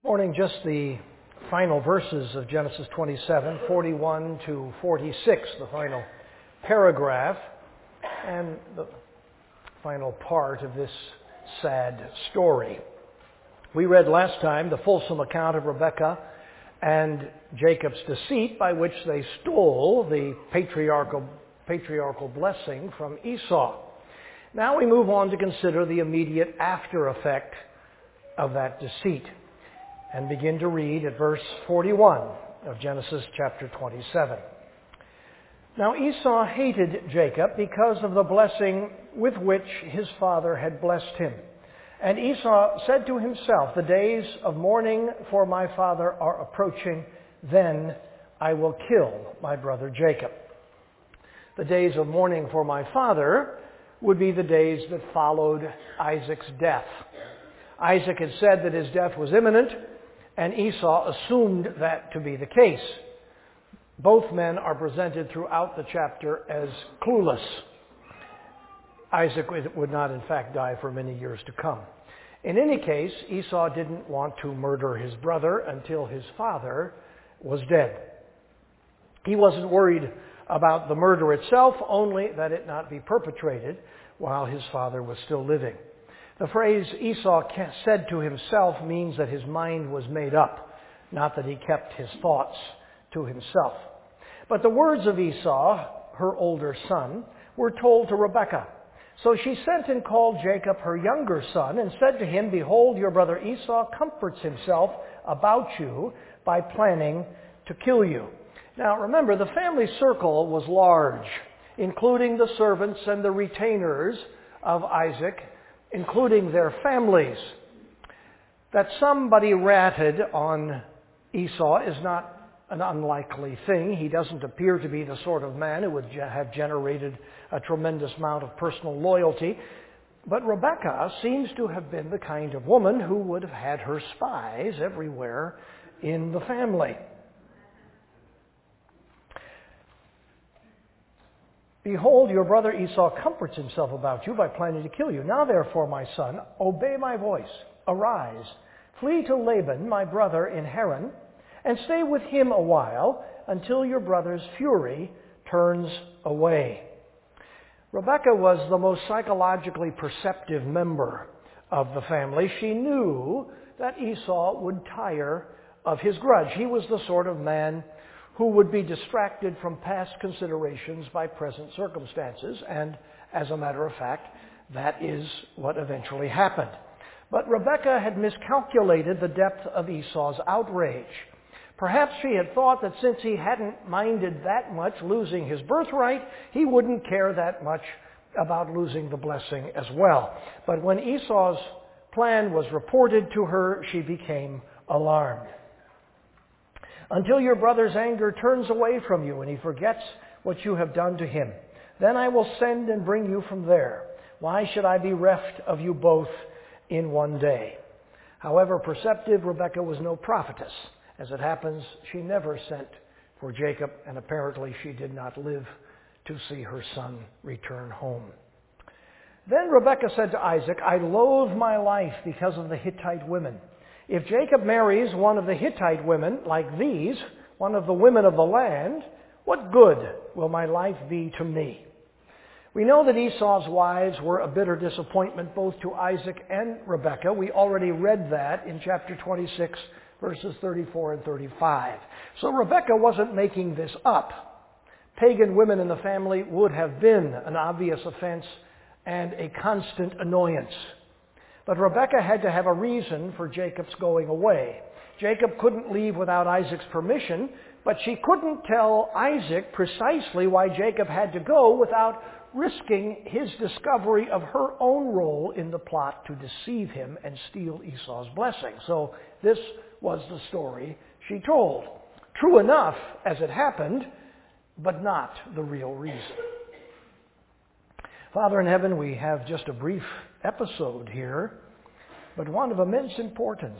Morning, just the final verses of Genesis 27, 41 to 46, the final paragraph, and the final part of this sad story. We read last time the fulsome account of Rebekah and Jacob's deceit by which they stole the patriarchal blessing from Esau. Now we move on to consider the immediate after effect of that deceit, and begin to read at verse 41 of Genesis chapter 27. Now Esau hated Jacob because of the blessing with which his father had blessed him. And Esau said to himself, "The days of mourning for my father are approaching, then I will kill my brother Jacob." The days of mourning for my father would be the days that followed Isaac's death. Isaac had said that his death was imminent, and Esau assumed that to be the case. Both men are presented throughout the chapter as clueless. Isaac would not, in fact, die for many years to come. In any case, Esau didn't want to murder his brother until his father was dead. He wasn't worried about the murder itself, only that it not be perpetrated while his father was still living. The phrase Esau said to himself means that his mind was made up, not that he kept his thoughts to himself. But the words of Esau, her older son, were told to Rebekah. So she sent and called Jacob, her younger son, and said to him, "Behold, your brother Esau comforts himself about you by planning to kill you." Now remember, the family circle was large, including the servants and the retainers of Isaac, including their families. That somebody ratted on Esau is not an unlikely thing. He doesn't appear to be the sort of man who would have generated a tremendous amount of personal loyalty. But Rebekah seems to have been the kind of woman who would have had her spies everywhere in the family. "Behold, your brother Esau comforts himself about you by planning to kill you. Now therefore, my son, obey my voice. Arise, flee to Laban, my brother in Haran, and stay with him a while until your brother's fury turns away." Rebekah was the most psychologically perceptive member of the family. She knew that Esau would tire of his grudge. He was the sort of man who would be distracted from past considerations by present circumstances, and as a matter of fact, that is what eventually happened. But Rebekah had miscalculated the depth of Esau's outrage. Perhaps she had thought that since he hadn't minded that much losing his birthright, he wouldn't care that much about losing the blessing as well. But when Esau's plan was reported to her, she became alarmed. "Until your brother's anger turns away from you and he forgets what you have done to him, then I will send and bring you from there. Why should I be reft of you both in one day?" However perceptive, Rebekah was no prophetess. As it happens, she never sent for Jacob, and apparently she did not live to see her son return home. Then Rebekah said to Isaac, "I loathe my life because of the Hittite women. If Jacob marries one of the Hittite women like these, one of the women of the land, what good will my life be to me?" We know that Esau's wives were a bitter disappointment both to Isaac and Rebekah. We already read that in chapter 26, verses 34 and 35. So Rebekah wasn't making this up. Pagan women in the family would have been an obvious offense and a constant annoyance. But Rebekah had to have a reason for Jacob's going away. Jacob couldn't leave without Isaac's permission, but she couldn't tell Isaac precisely why Jacob had to go without risking his discovery of her own role in the plot to deceive him and steal Esau's blessing. So this was the story she told. True enough as it happened, but not the real reason. Father in heaven, we have just a brief episode here, but one of immense importance,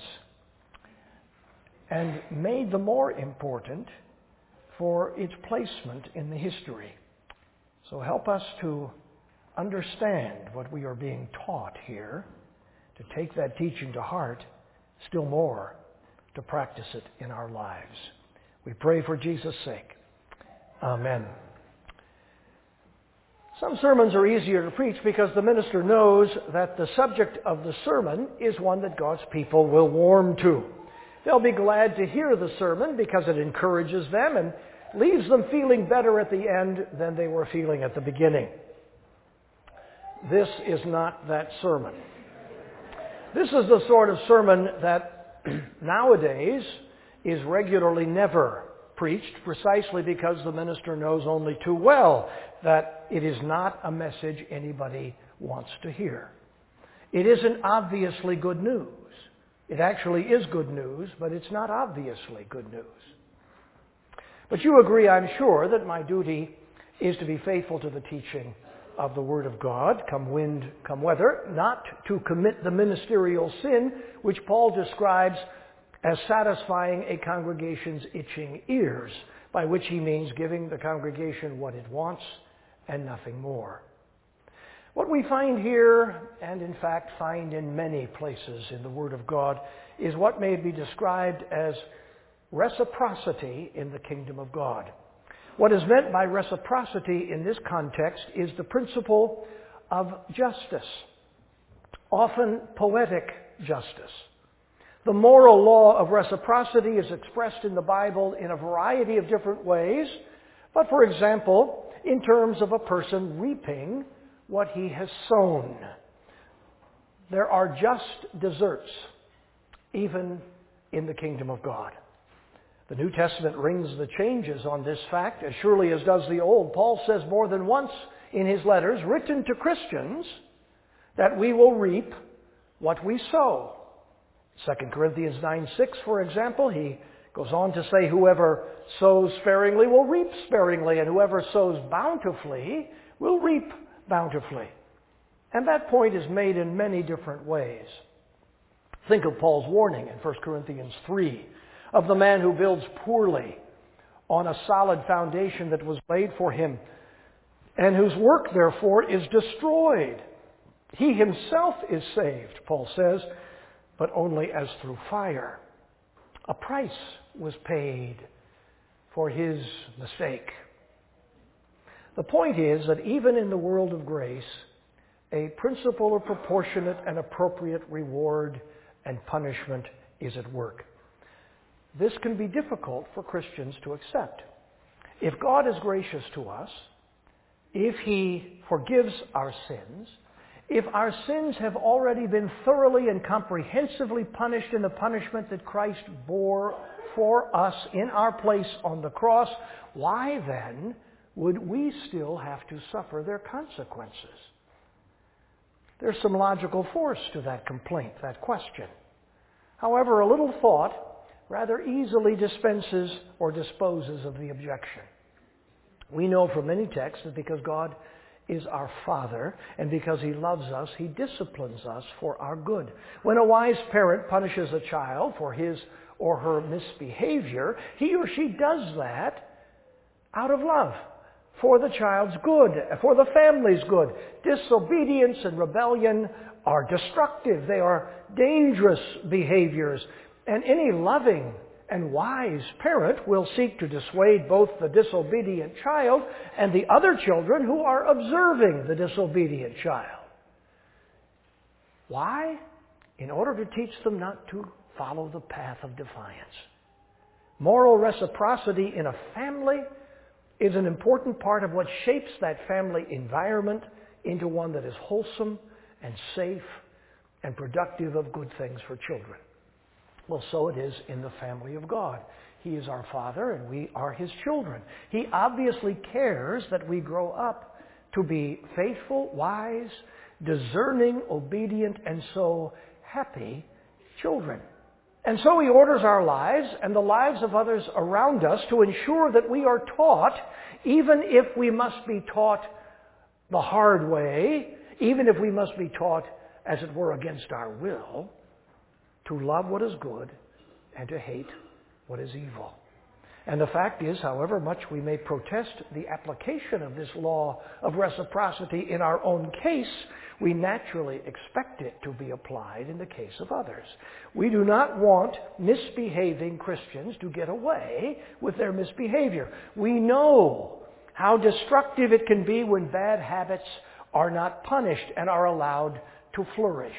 and made the more important for its placement in the history. So help us to understand what we are being taught here, to take that teaching to heart still more, to practice it in our lives. We pray for Jesus' sake. Amen. Some sermons are easier to preach because the minister knows that the subject of the sermon is one that God's people will warm to. They'll be glad to hear the sermon because it encourages them and leaves them feeling better at the end than they were feeling at the beginning. This is not that sermon. This is the sort of sermon that nowadays is regularly never preached, precisely because the minister knows only too well that it is not a message anybody wants to hear. It isn't obviously good news. It actually is good news, but it's not obviously good news. But you agree, I'm sure, that my duty is to be faithful to the teaching of the Word of God, come wind, come weather, not to commit the ministerial sin which Paul describes as satisfying a congregation's itching ears, by which he means giving the congregation what it wants and nothing more. What we find here, and in fact find in many places in the Word of God, is what may be described as reciprocity in the kingdom of God. What is meant by reciprocity in this context is the principle of justice, often poetic justice. The moral law of reciprocity is expressed in the Bible in a variety of different ways, but for example, in terms of a person reaping what he has sown. There are just deserts, even in the kingdom of God. The New Testament rings the changes on this fact as surely as does the Old. Paul says more than once in his letters written to Christians that we will reap what we sow. 2 Corinthians 9:6, for example, he goes on to say, whoever sows sparingly will reap sparingly, and whoever sows bountifully will reap bountifully. And that point is made in many different ways. Think of Paul's warning in 1 Corinthians 3 of the man who builds poorly on a solid foundation that was laid for him, and whose work, therefore, is destroyed. He himself is saved, Paul says, but only as through fire. A price was paid for his mistake. The point is that even in the world of grace, a principle of proportionate and appropriate reward and punishment is at work. This can be difficult for Christians to accept. If God is gracious to us, if He forgives our sins, if our sins have already been thoroughly and comprehensively punished in the punishment that Christ bore for us in our place on the cross, why then would we still have to suffer their consequences? There's some logical force to that complaint, that question. However, a little thought rather easily dispenses or disposes of the objection. We know from many texts that because God is our Father, and because He loves us, He disciplines us for our good. When a wise parent punishes a child for his or her misbehavior, he or she does that out of love, for the child's good, for the family's good. Disobedience and rebellion are destructive. They are dangerous behaviors. And any loving and wise parent will seek to dissuade both the disobedient child and the other children who are observing the disobedient child. Why? In order to teach them not to follow the path of defiance. Moral reciprocity in a family is an important part of what shapes that family environment into one that is wholesome and safe and productive of good things for children. Well, so it is in the family of God. He is our Father and we are His children. He obviously cares that we grow up to be faithful, wise, discerning, obedient, and so happy children. And so He orders our lives and the lives of others around us to ensure that we are taught, even if we must be taught the hard way, even if we must be taught, as it were, against our will, to love what is good and to hate what is evil. And the fact is, however much we may protest the application of this law of reciprocity in our own case, we naturally expect it to be applied in the case of others. We do not want misbehaving Christians to get away with their misbehavior. We know how destructive it can be when bad habits are not punished and are allowed to flourish.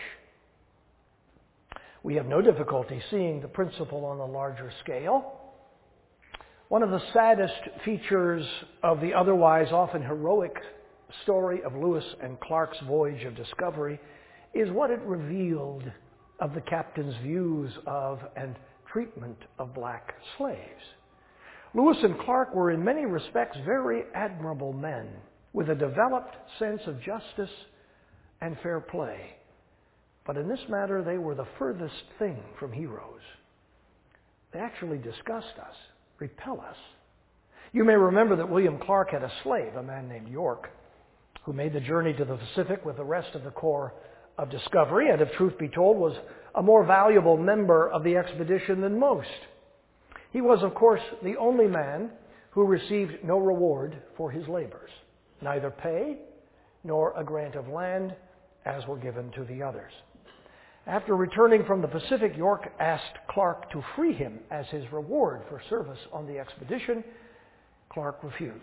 We have no difficulty seeing the principle on a larger scale. One of the saddest features of the otherwise often heroic story of Lewis and Clark's voyage of discovery is what it revealed of the captain's views of and treatment of black slaves. Lewis and Clark were in many respects very admirable men with a developed sense of justice and fair play. But in this matter, they were the furthest thing from heroes. They actually disgust us, repel us. You may remember that William Clark had a slave, a man named York, who made the journey to the Pacific with the rest of the Corps of Discovery, and if truth be told, was a more valuable member of the expedition than most. He was, of course, the only man who received no reward for his labors, neither pay nor a grant of land, as were given to the others. After returning from the Pacific, York asked Clark to free him as his reward for service on the expedition. Clark refused.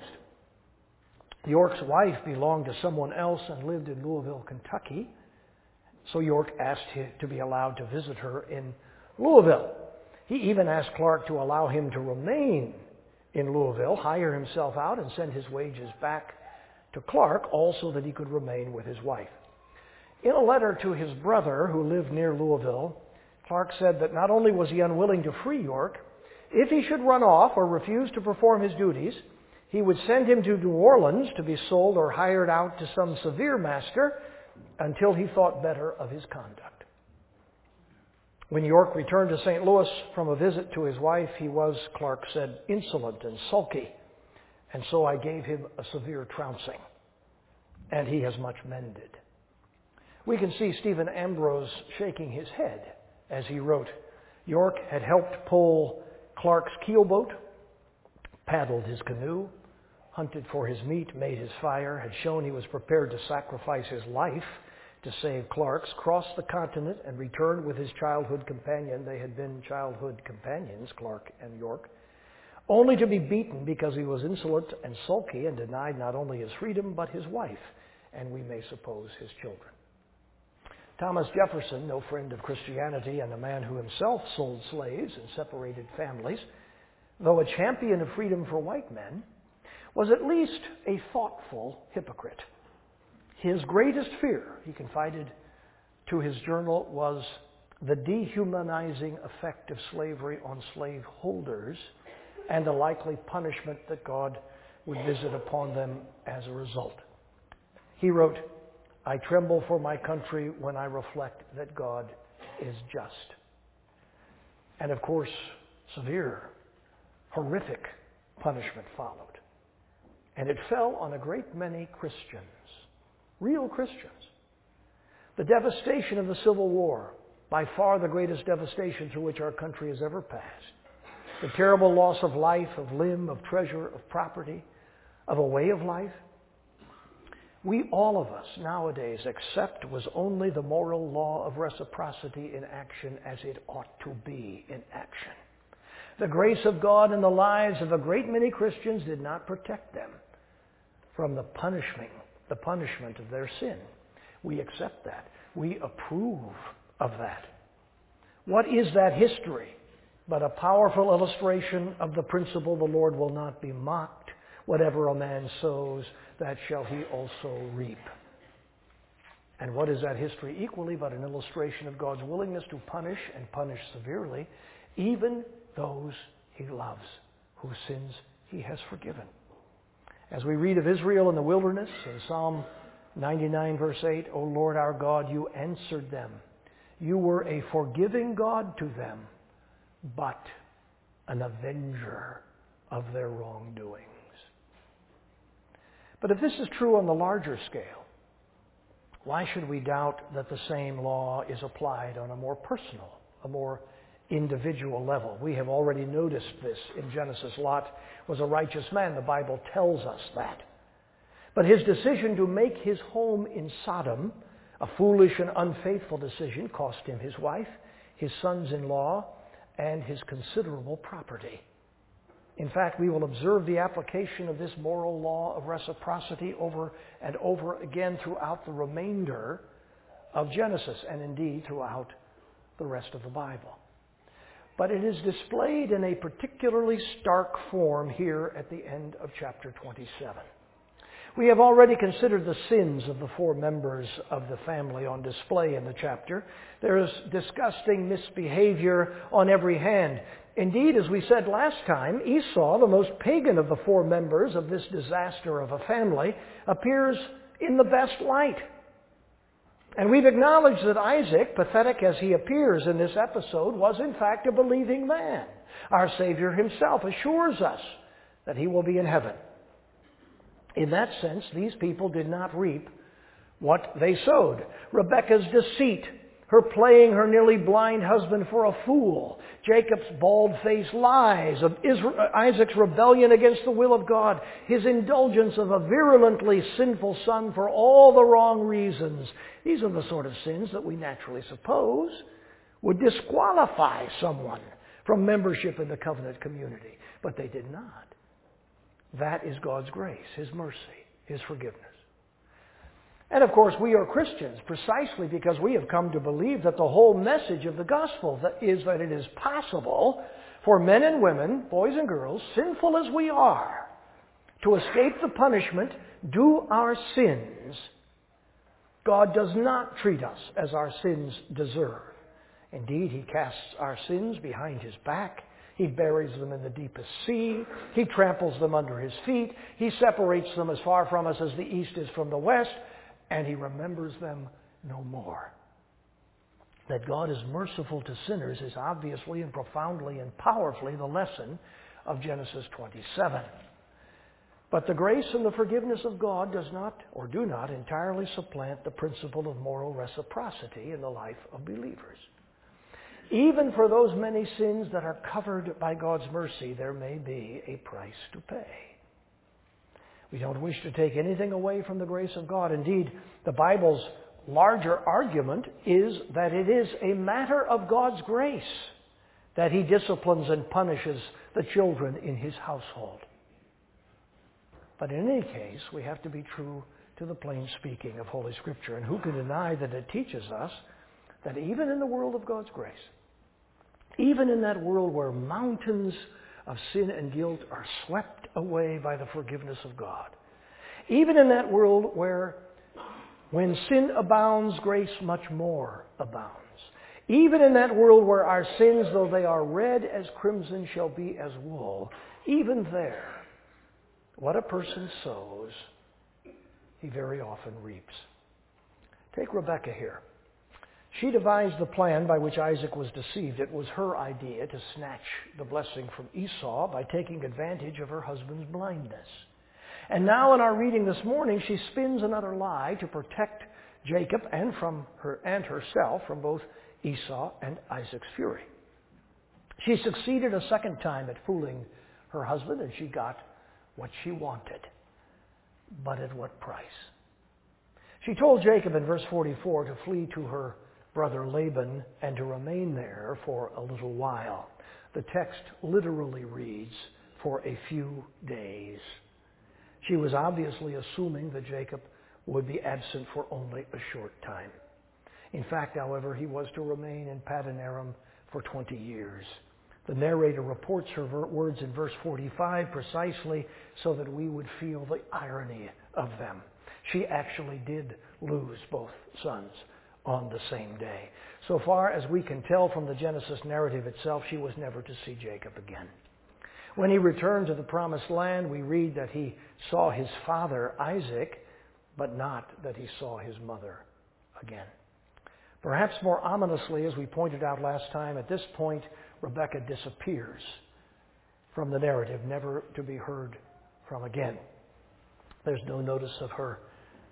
York's wife belonged to someone else and lived in Louisville, Kentucky, so York asked to be allowed to visit her in Louisville. He even asked Clark to allow him to remain in Louisville, hire himself out, and send his wages back to Clark, also that he could remain with his wife. In a letter to his brother, who lived near Louisville, Clark said that not only was he unwilling to free York, if he should run off or refuse to perform his duties, he would send him to New Orleans to be sold or hired out to some severe master until he thought better of his conduct. When York returned to St. Louis from a visit to his wife, he was, Clark said, insolent and sulky, and so I gave him a severe trouncing, and he has much mended. We can see Stephen Ambrose shaking his head as he wrote, York had helped pull Clark's keelboat, paddled his canoe, hunted for his meat, made his fire, had shown he was prepared to sacrifice his life to save Clark's, crossed the continent and returned with his childhood companion. They had been childhood companions, Clark and York, only to be beaten because he was insolent and sulky and denied not only his freedom but his wife, and we may suppose his children. Thomas Jefferson, no friend of Christianity and a man who himself sold slaves and separated families, though a champion of freedom for white men, was at least a thoughtful hypocrite. His greatest fear, he confided to his journal, was the dehumanizing effect of slavery on slaveholders and the likely punishment that God would visit upon them as a result. He wrote, I tremble for my country when I reflect that God is just. And of course, severe, horrific punishment followed. And it fell on a great many Christians, real Christians. The devastation of the Civil War, by far the greatest devastation through which our country has ever passed. The terrible loss of life, of limb, of treasure, of property, of a way of life. We, all of us nowadays, accept was only the moral law of reciprocity in action as it ought to be in action. The grace of God in the lives of a great many Christians did not protect them from the punishment of their sin. We accept that. We approve of that. What is that history but a powerful illustration of the principle the Lord will not be mocked? Whatever a man sows, that shall he also reap. And what is that history equally but an illustration of God's willingness to punish, and punish severely, even those he loves, whose sins he has forgiven. As we read of Israel in the wilderness in Psalm 99 verse 8, O Lord our God, you answered them. You were a forgiving God to them, but an avenger of their wrongdoings. But if this is true on the larger scale, why should we doubt that the same law is applied on a more personal, a more individual level. We have already noticed this in Genesis. Lot was a righteous man. The Bible tells us that. But his decision to make his home in Sodom, a foolish and unfaithful decision, cost him his wife, his sons-in-law, and his considerable property. In fact, we will observe the application of this moral law of reciprocity over and over again throughout the remainder of Genesis, and indeed throughout the rest of the Bible. But it is displayed in a particularly stark form here at the end of chapter 27. We have already considered the sins of the four members of the family on display in the chapter. There is disgusting misbehavior on every hand. Indeed, as we said last time, Esau, the most pagan of the four members of this disaster of a family, appears in the best light. And we've acknowledged that Isaac, pathetic as he appears in this episode, was in fact a believing man. Our Savior himself assures us that he will be in heaven. In that sense, these people did not reap what they sowed. Rebekah's deceit, her playing her nearly blind husband for a fool, Jacob's bald-faced lies, of Isaac's rebellion against the will of God, his indulgence of a virulently sinful son for all the wrong reasons. These are the sort of sins that we naturally suppose would disqualify someone from membership in the covenant community. But they did not. That is God's grace, His mercy, His forgiveness. And of course, we are Christians precisely because we have come to believe that the whole message of the gospel is that it is possible for men and women, boys and girls, sinful as we are, to escape the punishment due our sins. God does not treat us as our sins deserve. Indeed, He casts our sins behind His back. He buries them in the deepest sea. He tramples them under His feet. He separates them as far from us as the east is from the west. And He remembers them no more. That God is merciful to sinners is obviously and profoundly and powerfully the lesson of Genesis 27. But the grace and the forgiveness of God does not or do not entirely supplant the principle of moral reciprocity in the life of believers. Even for those many sins that are covered by God's mercy, there may be a price to pay. We don't wish to take anything away from the grace of God. Indeed, the Bible's larger argument is that it is a matter of God's grace that He disciplines and punishes the children in His household. But in any case, we have to be true to the plain speaking of Holy Scripture. And who can deny that it teaches us that even in the world of God's grace, even in that world where mountains of sin and guilt are swept away by the forgiveness of God, even in that world where when sin abounds, grace much more abounds, even in that world where our sins, though they are red as crimson, shall be as wool, even there, what a person sows, he very often reaps. Take Rebekah here. She devised the plan by which Isaac was deceived. It was her idea to snatch the blessing from Esau by taking advantage of her husband's blindness. And now in our reading this morning, she spins another lie to protect Jacob and herself from both Esau and Isaac's fury. She succeeded a second time at fooling her husband, and she got what she wanted. But at what price? She told Jacob in verse 44 to flee to her brother Laban and to remain there for a little while. The text literally reads, for a few days. She was obviously assuming that Jacob would be absent for only a short time. In fact, however, he was to remain in Paddan Aram for 20 years. The narrator reports her words in verse 45 precisely so that we would feel the irony of them. She actually did lose both sons on the same day. So far as we can tell from the Genesis narrative itself, she was never to see Jacob again. When he returned to the promised land, we read that he saw his father Isaac, but not that he saw his mother again. Perhaps more ominously, as we pointed out last time, at this point, Rebekah disappears from the narrative, never to be heard from again. There's no notice of her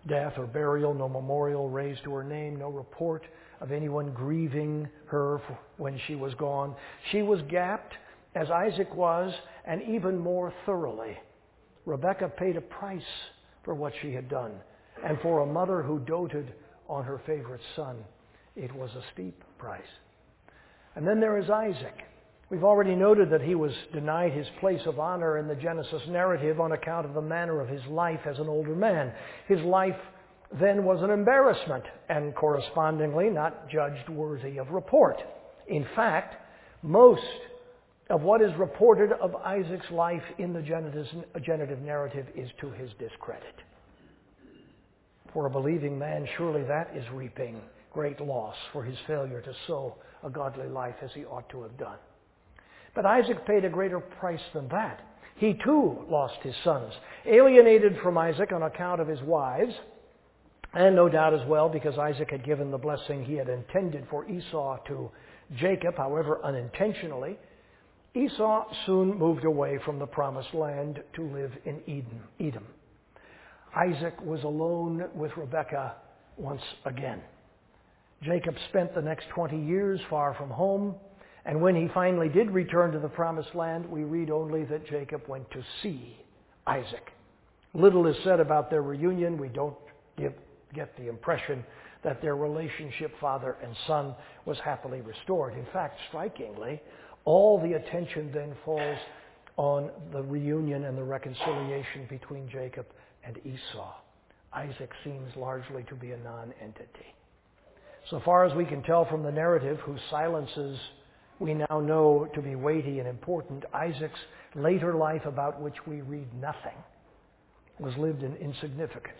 death or burial, no memorial raised to her name, no report of anyone grieving her when she was gone. She was gapped as Isaac was, and even more thoroughly. Rebekah paid a price for what she had done, and for a mother who doted on her favorite son, it was a steep price. And then there is Isaac. We've already noted that he was denied his place of honor in the Genesis narrative on account of the manner of his life as an older man. His life then was an embarrassment and correspondingly not judged worthy of report. In fact, most of what is reported of Isaac's life in the genitive narrative is to his discredit. For a believing man, surely that is reaping great loss for his failure to sow a godly life as he ought to have done. But Isaac paid a greater price than that. He too lost his sons, alienated from Isaac on account of his wives, and no doubt as well because Isaac had given the blessing he had intended for Esau to Jacob, however unintentionally. Esau soon moved away from the promised land to live in Edom. Isaac was alone with Rebekah once again. Jacob spent the next 20 years far from home, and when he finally did return to the promised land, we read only that Jacob went to see Isaac. Little is said about their reunion. We don't get the impression that their relationship, father and son, was happily restored. In fact, strikingly, all the attention then falls on the reunion and the reconciliation between Jacob and Esau. Isaac seems largely to be a non-entity. So far as we can tell from the narrative, whose silences we now know to be weighty and important, Isaac's later life, about which we read nothing, was lived in insignificance.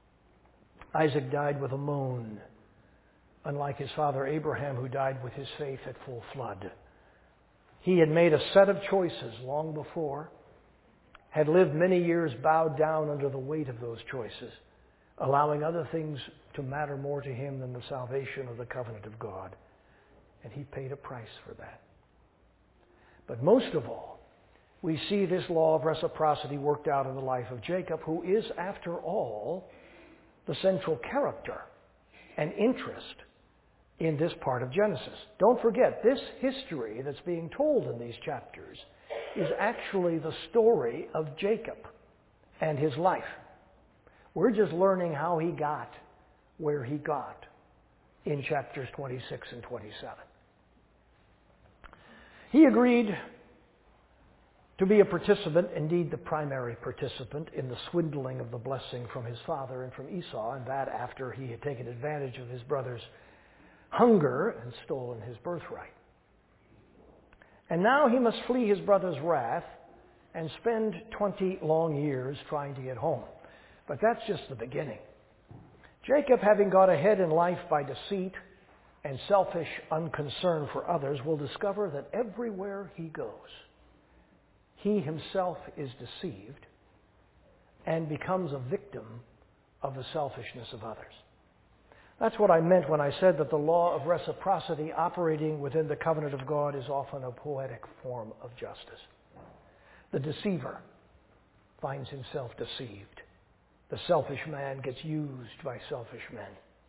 Isaac died with a moan, unlike his father Abraham, who died with his faith at full flood. He had made a set of choices long before, had lived many years bowed down under the weight of those choices, allowing other things to matter more to him than the salvation of the covenant of God. And he paid a price for that. But most of all, we see this law of reciprocity worked out in the life of Jacob, who is, after all, the central character and interest in this part of Genesis. Don't forget, this history that's being told in these chapters is actually the story of Jacob and his life. We're just learning how he got where he got in chapters 26 and 27. He agreed to be a participant, indeed the primary participant, in the swindling of the blessing from his father and from Esau, and that after he had taken advantage of his brother's hunger and stolen his birthright. And now he must flee his brother's wrath and spend 20 long years trying to get home. But that's just the beginning. Jacob, having got ahead in life by deceit and selfish unconcern for others, will discover that everywhere he goes, he himself is deceived and becomes a victim of the selfishness of others. That's what I meant when I said that the law of reciprocity operating within the covenant of God is often a poetic form of justice. The deceiver finds himself deceived. The selfish man gets used by selfish men.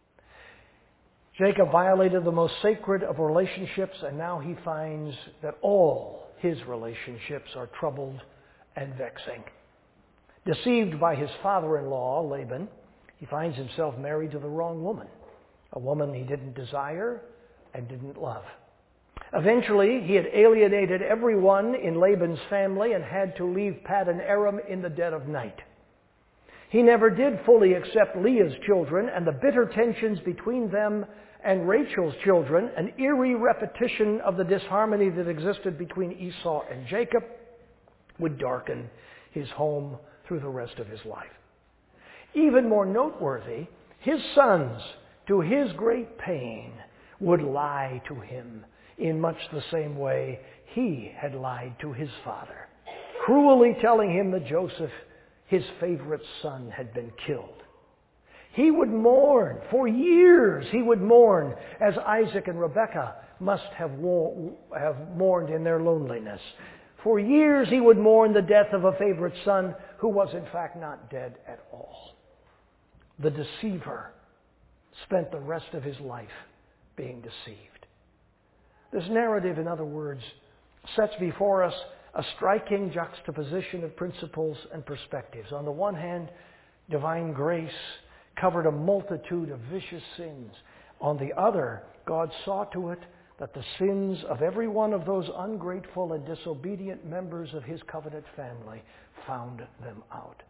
Jacob violated the most sacred of relationships, and now he finds that all his relationships are troubled and vexing. Deceived by his father-in-law, Laban, he finds himself married to the wrong woman, a woman he didn't desire and didn't love. Eventually, he had alienated everyone in Laban's family and had to leave Paddan Aram in the dead of night. He never did fully accept Leah's children, and the bitter tensions between them and Rachel's children, an eerie repetition of the disharmony that existed between Esau and Jacob, would darken his home through the rest of his life. Even more noteworthy, his sons, to his great pain, would lie to him in much the same way he had lied to his father, cruelly telling him that Joseph, his favorite son, had been killed. He would mourn. For years he would mourn, as Isaac and Rebekah must have mourned in their loneliness. For years he would mourn the death of a favorite son who was in fact not dead at all. the deceiver, spent the rest of his life being deceived. This narrative, in other words, sets before us a striking juxtaposition of principles and perspectives. On the one hand, divine grace covered a multitude of vicious sins. On the other, God saw to it that the sins of every one of those ungrateful and disobedient members of his covenant family found them out.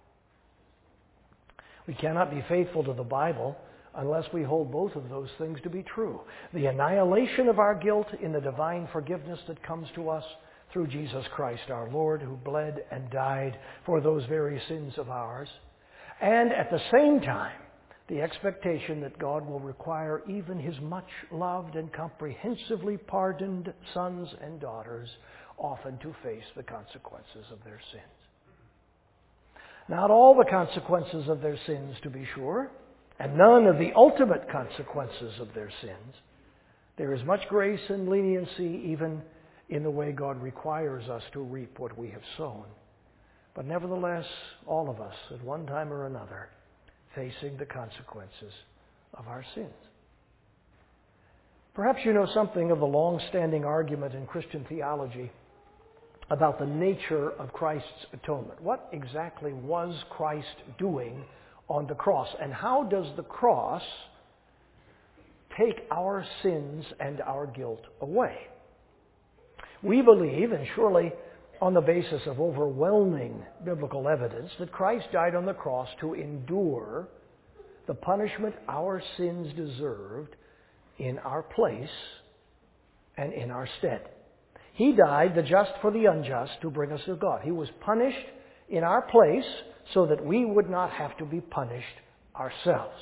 We cannot be faithful to the Bible unless we hold both of those things to be true. The annihilation of our guilt in the divine forgiveness that comes to us through Jesus Christ our Lord, who bled and died for those very sins of ours. And at the same time, the expectation that God will require even his much loved and comprehensively pardoned sons and daughters often to face the consequences of their sins. Not all the consequences of their sins, to be sure, and none of the ultimate consequences of their sins. There is much grace and leniency even in the way God requires us to reap what we have sown. But nevertheless, all of us, at one time or another, facing the consequences of our sins. Perhaps you know something of the long-standing argument in Christian theology about the nature of Christ's atonement. What exactly was Christ doing on the cross? And how does the cross take our sins and our guilt away? We believe, and surely on the basis of overwhelming biblical evidence, that Christ died on the cross to endure the punishment our sins deserved in our place and in our stead. He died, the just for the unjust, to bring us to God. He was punished in our place so that we would not have to be punished ourselves.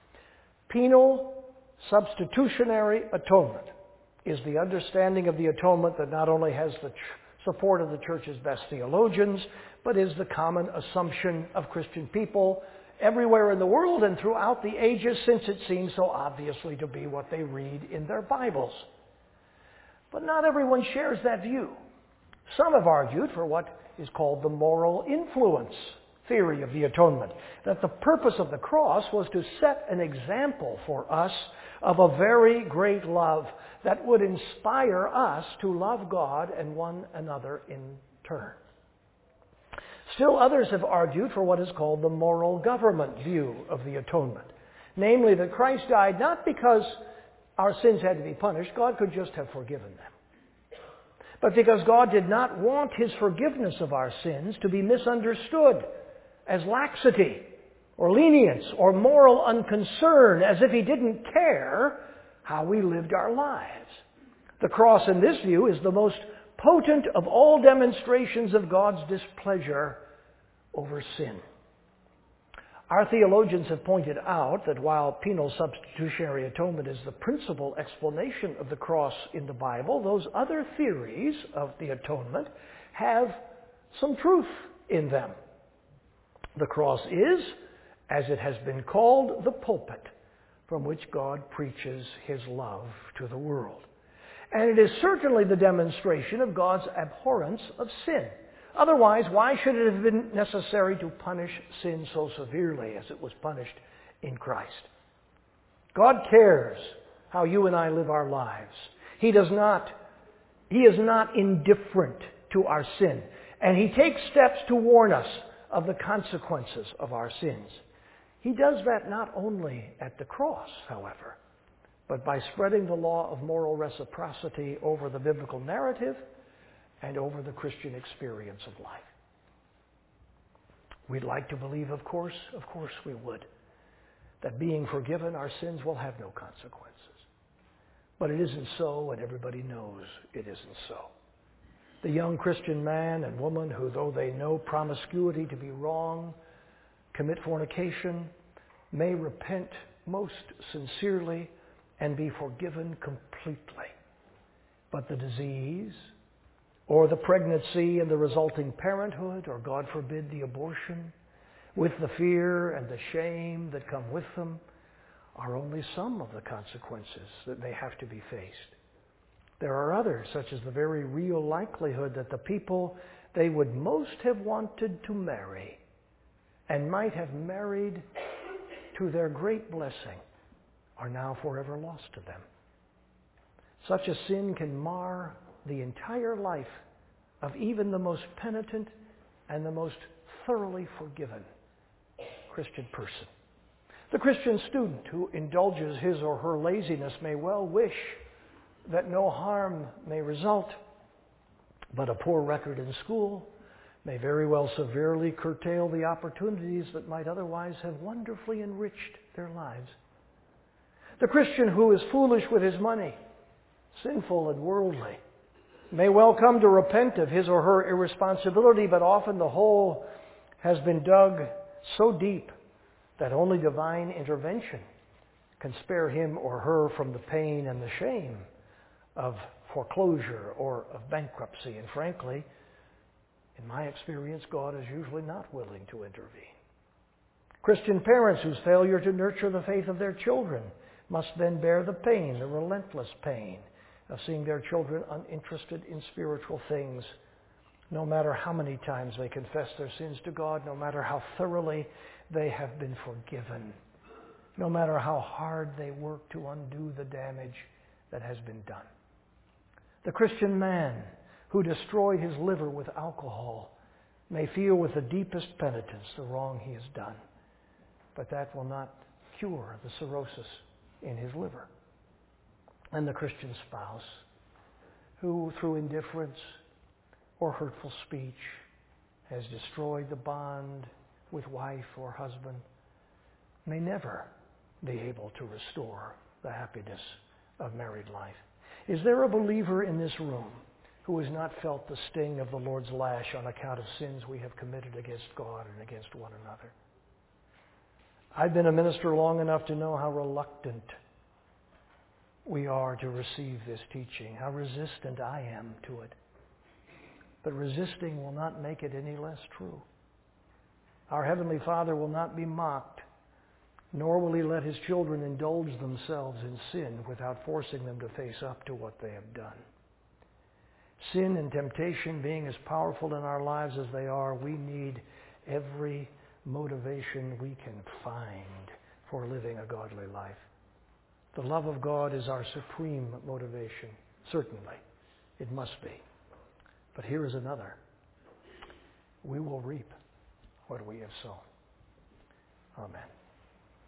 Penal substitutionary atonement is the understanding of the atonement that not only has the support of the Church's best theologians, but is the common assumption of Christian people everywhere in the world and throughout the ages, since it seems so obviously to be what they read in their Bibles. But not everyone shares that view. Some have argued for what is called the moral influence theory of the atonement, that the purpose of the cross was to set an example for us of a very great love that would inspire us to love God and one another in turn. Still others have argued for what is called the moral government view of the atonement, namely that Christ died not because our sins had to be punished, God could just have forgiven them, but because God did not want his forgiveness of our sins to be misunderstood as laxity or lenience or moral unconcern, as if he didn't care how we lived our lives. The cross in this view is the most potent of all demonstrations of God's displeasure over sin. Our theologians have pointed out that while penal substitutionary atonement is the principal explanation of the cross in the Bible, those other theories of the atonement have some truth in them. The cross is, as it has been called, the pulpit from which God preaches his love to the world. And it is certainly the demonstration of God's abhorrence of sin. Otherwise, why should it have been necessary to punish sin so severely as it was punished in Christ? God cares how you and I live our lives. He is not indifferent to our sin. And he takes steps to warn us of the consequences of our sins. He does that not only at the cross, however, but by spreading the law of moral reciprocity over the biblical narrative and over the Christian experience of life. We'd like to believe, of course we would, that being forgiven, our sins will have no consequences. But it isn't so, and everybody knows it isn't so. The young Christian man and woman who, though they know promiscuity to be wrong, commit fornication, may repent most sincerely and be forgiven completely. But the disease, or the pregnancy and the resulting parenthood, or God forbid the abortion, with the fear and the shame that come with them, are only some of the consequences that may have to be faced. There are others, such as the very real likelihood that the people they would most have wanted to marry and might have married to their great blessing, are now forever lost to them. Such a sin can mar the entire life of even the most penitent and the most thoroughly forgiven Christian person. The Christian student who indulges his or her laziness may well wish that no harm may result, but a poor record in school may very well severely curtail the opportunities that might otherwise have wonderfully enriched their lives. The Christian who is foolish with his money, sinful and worldly, may well come to repent of his or her irresponsibility, but often the hole has been dug so deep that only divine intervention can spare him or her from the pain and the shame of foreclosure or of bankruptcy. And frankly, in my experience, God is usually not willing to intervene. Christian parents whose failure to nurture the faith of their children must then bear the pain, the relentless pain, of seeing their children uninterested in spiritual things, no matter how many times they confess their sins to God, no matter how thoroughly they have been forgiven, no matter how hard they work to undo the damage that has been done. The Christian man who destroyed his liver with alcohol may feel with the deepest penitence the wrong he has done, but that will not cure the cirrhosis in his liver. And the Christian spouse who, through indifference or hurtful speech, has destroyed the bond with wife or husband may never be able to restore the happiness of married life. Is there a believer in this room who has not felt the sting of the Lord's lash on account of sins we have committed against God and against one another? I've been a minister long enough to know how reluctant we are to receive this teaching, how resistant I am to it. But resisting will not make it any less true. Our Heavenly Father will not be mocked, nor will He let His children indulge themselves in sin without forcing them to face up to what they have done. Sin and temptation being as powerful in our lives as they are, we need every motivation we can find for living a godly life. The love of God is our supreme motivation. Certainly, it must be. But here is another. We will reap what we have sown. Amen.